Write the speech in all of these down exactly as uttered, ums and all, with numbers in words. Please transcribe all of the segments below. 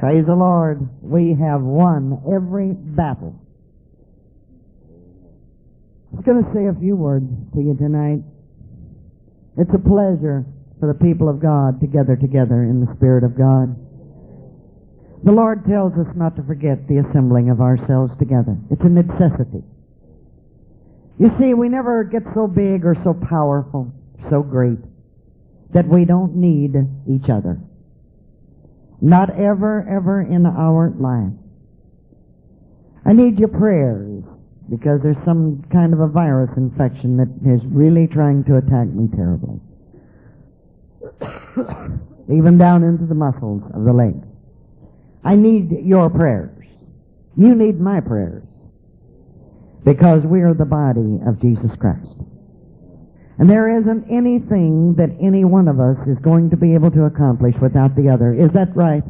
Praise the Lord. We have won every battle. I was going to say a few words to you tonight. It's a pleasure for the people of God to gather together in the Spirit of God. The Lord tells us not to forget the assembling of ourselves together. It's a necessity. You see, we never get so big or so powerful, so great, that we don't need each other. Not ever, ever in our life. I need your prayers, because there's some kind of a virus infection that is really trying to attack me terribly. Even down into the muscles of the legs. I need your prayers. You need my prayers. Because we are the body of Jesus Christ. And there isn't anything that any one of us is going to be able to accomplish without the other. Is that right?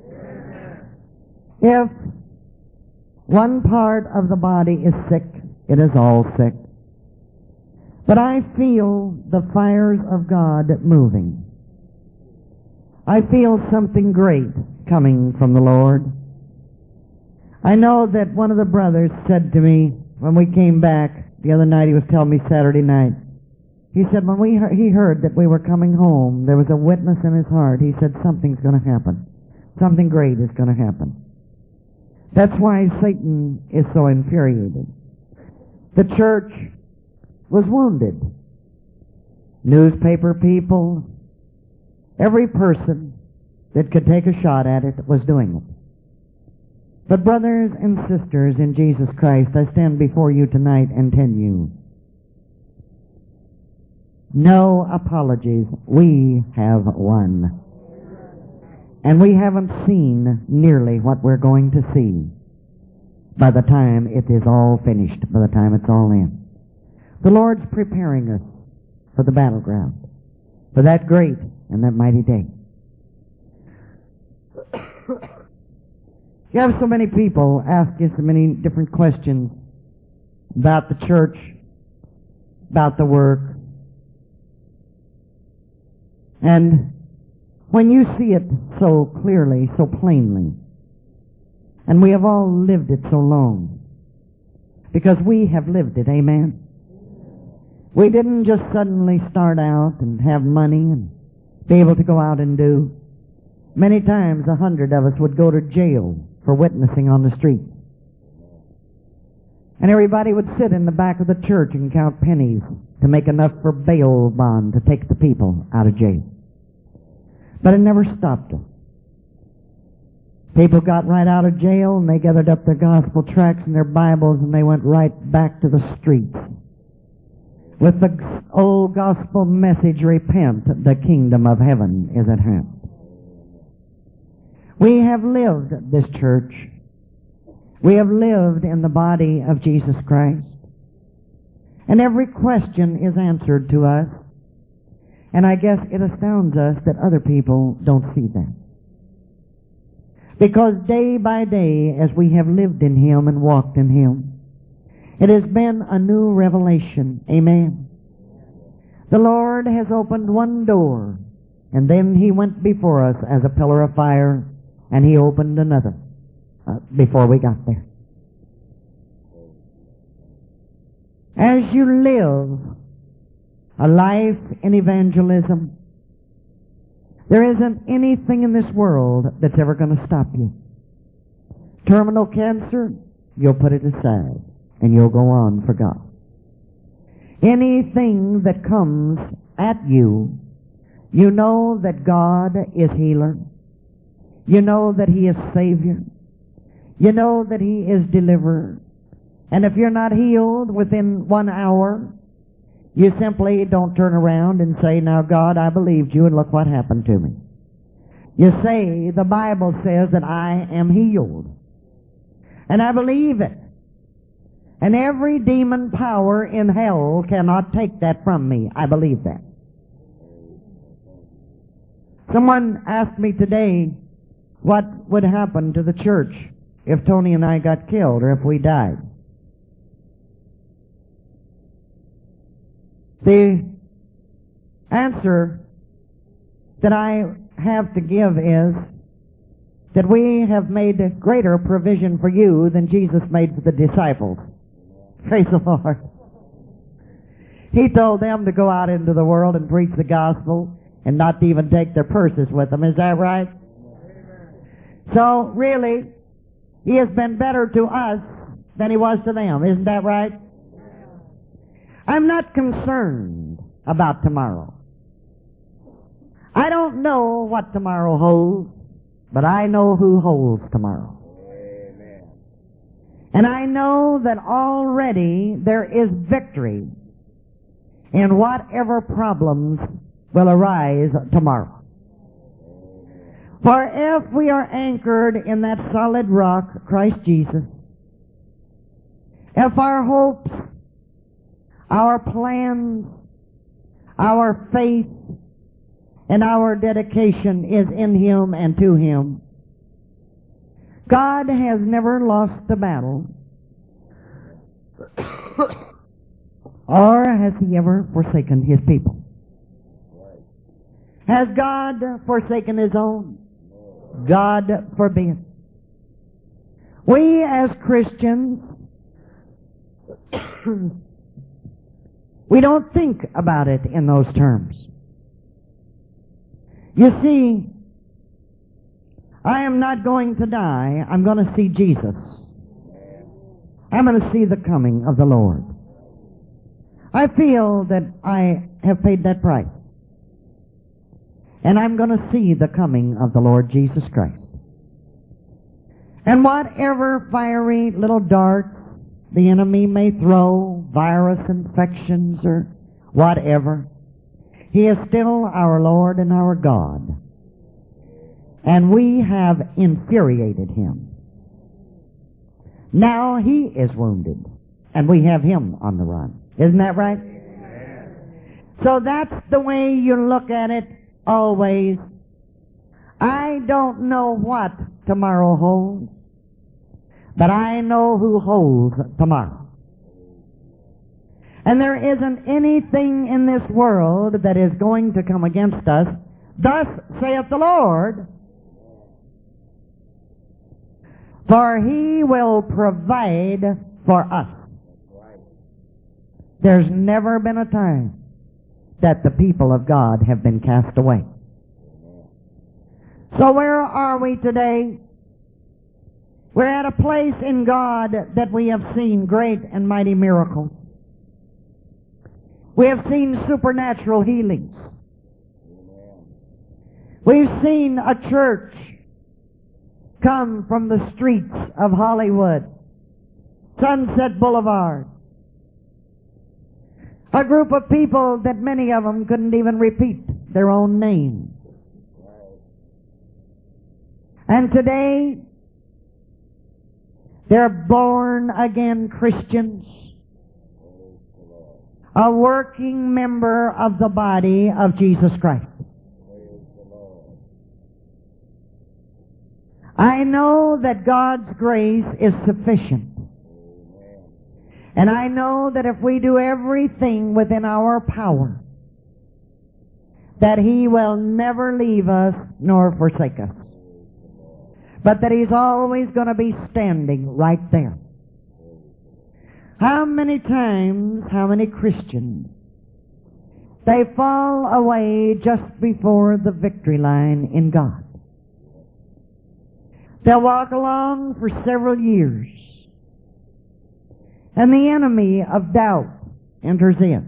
If one part of the body is sick, it is all sick. But I feel the fires of God moving. I feel something great coming from the Lord. I know that one of the brothers said to me when we came back the other night, he was telling me Saturday night, he said when we he heard that we were coming home, there was a witness in his heart. He said something's going to happen. Something great is going to happen. That's why Satan is so infuriated. The church was wounded. Newspaper people, every person that could take a shot at it was doing it. But brothers and sisters in Jesus Christ, I stand before you tonight and tell you, no apologies. We have won. And we haven't seen nearly what we're going to see by the time it is all finished, by the time it's all in. The Lord's preparing us for the battleground, for that great and that mighty day. You have so many people ask you so many different questions about the church, about the work. And when you see it so clearly, so plainly, and we have all lived it so long, because we have lived it, amen? We didn't just suddenly start out and have money and be able to go out and do. Many times a hundred of us would go to jail for witnessing on the street. And everybody would sit in the back of the church and count pennies to make enough for bail bond to take the people out of jail. But it never stopped us. People got right out of jail and they gathered up their gospel tracts and their Bibles and they went right back to the streets with the old gospel message, repent, the kingdom of heaven is at hand. We have lived this church. We have lived in the body of Jesus Christ. And every question is answered to us. And I guess it astounds us that other people don't see that. Because day by day, as we have lived in Him and walked in Him, it has been a new revelation. Amen. The Lord has opened one door, and then He went before us as a pillar of fire, and He opened another uh, before we got there. As you live a life in evangelism, there isn't anything in this world that's ever going to stop you. Terminal cancer, you'll put it aside and you'll go on for God. Anything that comes at you, you know that God is healer. You know that He is Savior. You know that He is deliverer. And if you're not healed within one hour, you simply don't turn around and say, now God, I believed you and look what happened to me. You say, the Bible says that I am healed. And I believe it. And every demon power in hell cannot take that from me. I believe that. Someone asked me today what would happen to the church if Tony and I got killed or if we died. The answer that I have to give is that we have made greater provision for you than Jesus made for the disciples. Praise the Lord. He told them to go out into the world and preach the gospel and not to even take their purses with them. Is that right? So, really, He has been better to us than He was to them. Isn't that right? I'm not concerned about tomorrow. I don't know what tomorrow holds, but I know who holds tomorrow. Amen. And I know that already there is victory in whatever problems will arise tomorrow. For if we are anchored in that solid rock, Christ Jesus, if our hopes, our plans, our faith, and our dedication is in Him and to Him, God has never lost the battle, or has He ever forsaken His people. Has God forsaken His own? God forbid. We as Christians, we don't think about it in those terms. You see, I am not going to die. I'm going to see Jesus. I'm going to see the coming of the Lord. I feel that I have paid that price. And I'm going to see the coming of the Lord Jesus Christ. And whatever fiery little darts the enemy may throw, virus infections or whatever, He is still our Lord and our God. And we have infuriated Him. Now He is wounded, and we have Him on the run. Isn't that right? So that's the way you look at it always. I don't know what tomorrow holds, but I know who holds tomorrow. And there isn't anything in this world that is going to come against us. Thus saith the Lord, for He will provide for us. There's never been a time that the people of God have been cast away. So where are we today? We're at a place in God that we have seen great and mighty miracles. We have seen supernatural healings. We've seen a church come from the streets of Hollywood, Sunset Boulevard. A group of people that many of them couldn't even repeat their own name. And today, they're born again Christians, a working member of the body of Jesus Christ. I know that God's grace is sufficient. And I know that if we do everything within our power, that He will never leave us nor forsake us. But that He's always going to be standing right there. How many times, how many Christians, they fall away just before the victory line in God. They'll walk along for several years, and the enemy of doubt enters in.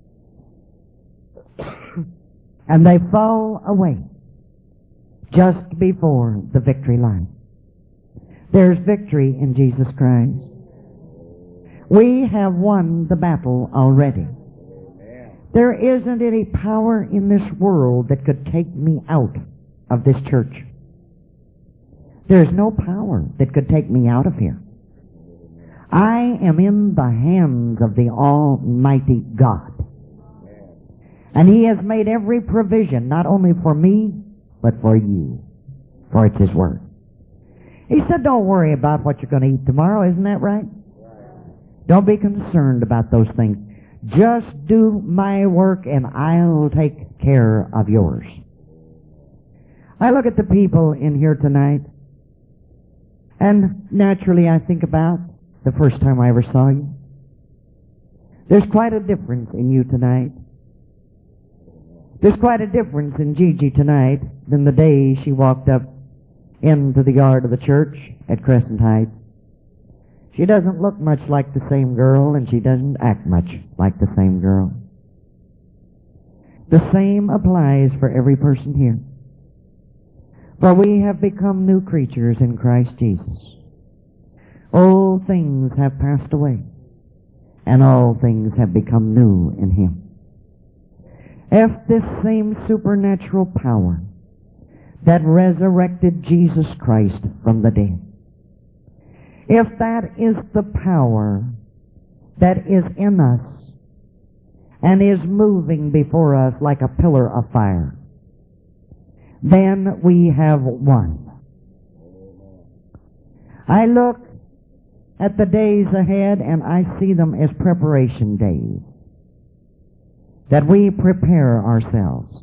And they fall away just before the victory line. There's victory in Jesus Christ. We have won the battle already. There isn't any power in this world that could take me out of this church. There's no power that could take me out of here. I am in the hands of the Almighty God. And He has made every provision, not only for me, but for you. For it's His Word. He said, don't worry about what you're going to eat tomorrow. Isn't that right? Don't be concerned about those things. Just do my work and I'll take care of yours. I look at the people in here tonight, And naturally I think about the first time I ever saw you. There's quite a difference in you tonight. There's quite a difference in Gigi tonight than the day she walked up into the yard of the church at Crescent Heights. She doesn't look much like the same girl, and she doesn't act much like the same girl. The same applies for every person here. For we have become new creatures in Christ Jesus. Old things have passed away, and all things have become new in Him. If this same supernatural power that resurrected Jesus Christ from the dead, if that is the power that is in us and is moving before us like a pillar of fire, then we have won. I look at the days ahead and I see them as preparation days, that we prepare ourselves,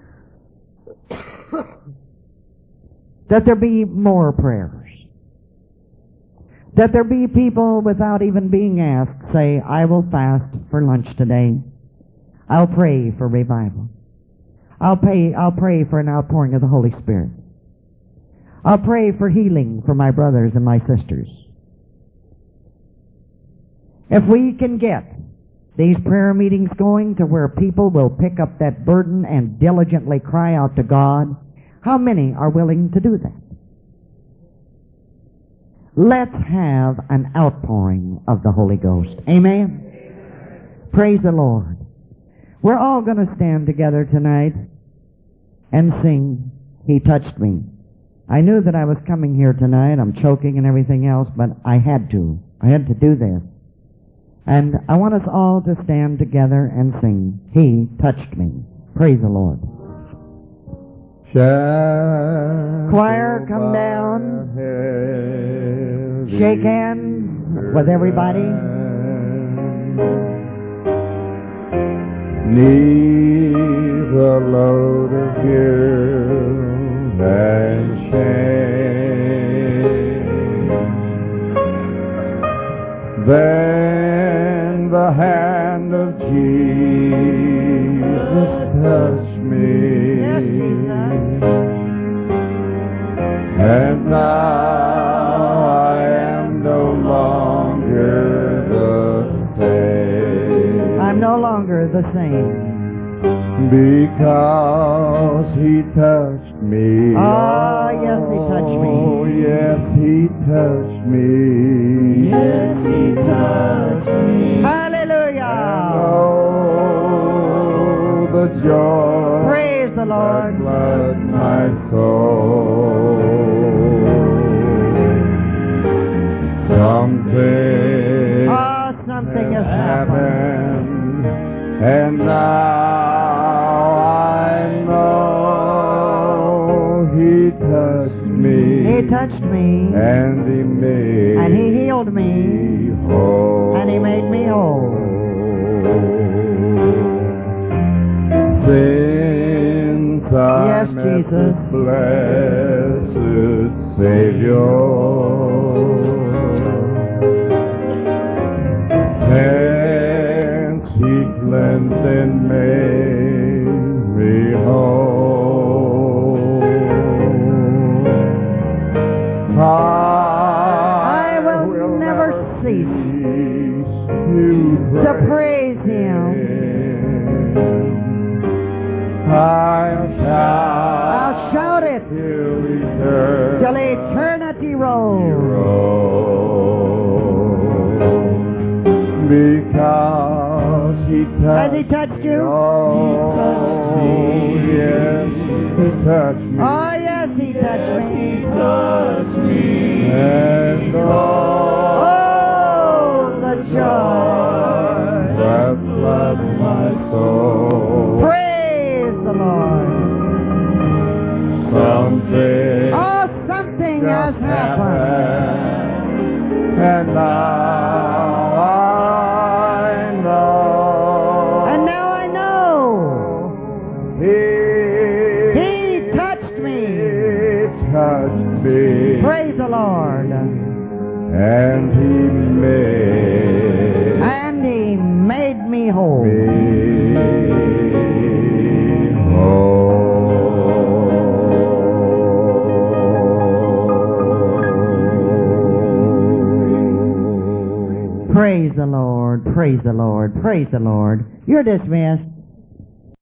that there be more prayers, that there be people without even being asked say, I will fast for lunch today. I'll pray for revival. I'll pray, I'll pray for an outpouring of the Holy Spirit. I'll pray for healing for my brothers and my sisters. If we can get these prayer meetings going to where people will pick up that burden and diligently cry out to God, how many are willing to do that? Let's have an outpouring of the Holy Ghost. Amen? Amen. Praise the Lord. We're all going to stand together tonight and sing, He Touched Me. I knew that I was coming here tonight. I'm choking and everything else, but I had to. I had to do this. And I want us all to stand together and sing, He Touched Me. Praise the Lord. Choir, come down. Shake hands with everybody. Neath a load of guilt and shame, then the hand of Jesus touched me. Yes, Jesus. And now I am no longer the same. I'm no longer the same. Because He touched me. Oh, yes, He touched me. Oh, yes, He touched me. Yes, He touched me. Hallelujah. And oh, the joy. Praise the Lord. That flooded my soul. Something. Oh, something has happened. And now I know He touched me. He touched me. And He made And He healed me. me whole. And He made me whole. Since I Yes, met Jesus. the blessed Savior, hence He cleansed and made me whole. I will never not cease to to praise Him. I'll shout, I'll shout it till eternity, till eternity rolls. because He touched. Has He touched you? Oh, He touched me. yes, He touched me. Oh, yes, He touched He me. touched me. And oh, Oh, the joy. that floods my soul. Praise the Lord. Something Oh, something has just happened. happened, and now I know. And now I know. He, He touched me. He touched me. Praise the Lord. And He made And He made me whole. me whole. Praise the Lord, praise the Lord, praise the Lord. You're dismissed.